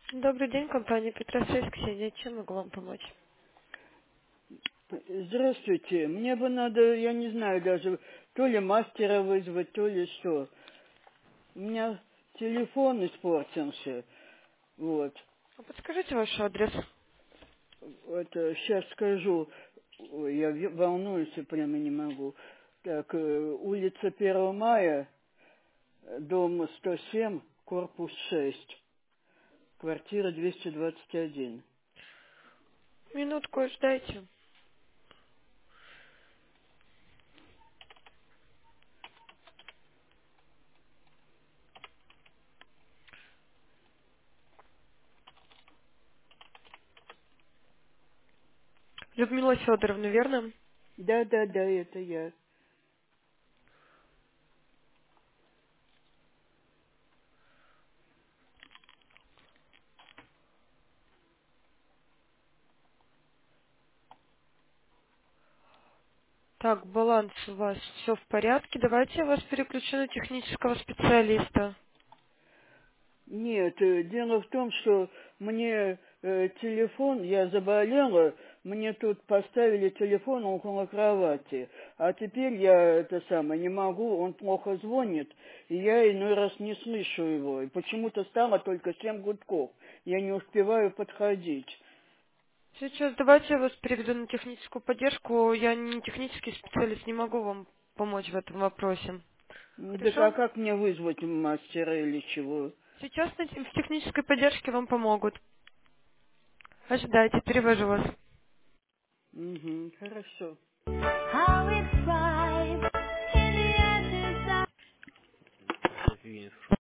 Добрый день, компания Петросвязь, Ксения. Чем могу вам помочь? Здравствуйте. Мне бы надо, я не знаю даже, то ли мастера вызвать, то ли что. У меня телефон испортился. Вот. А подскажите ваш адрес. Это сейчас скажу. Ой, я волнуюсь и прямо не могу. Так, улица 1 мая, дом 107, корпус 6, квартира 221. Минутку, ждайте. Людмила Федоровна, верно? Да, да, да, это я. Так, баланс у вас все в порядке. Давайте я вас переключу на технического специалиста. Нет, дело в том, что мне телефон, я заболела, мне тут поставили телефон около кровати, а теперь я это самое не могу, он плохо звонит, и я иной раз не слышу его, и почему-то стало только 7 гудков, я не успеваю подходить. Сейчас давайте я вас переведу на техническую поддержку. Я не технический специалист, не могу вам помочь в этом вопросе. Так а Хорошо? как мне вызвать мастера или чего? Сейчас в технической поддержке вам помогут. Ожидайте, перевожу вас. Угу, хорошо. How it's right in the end is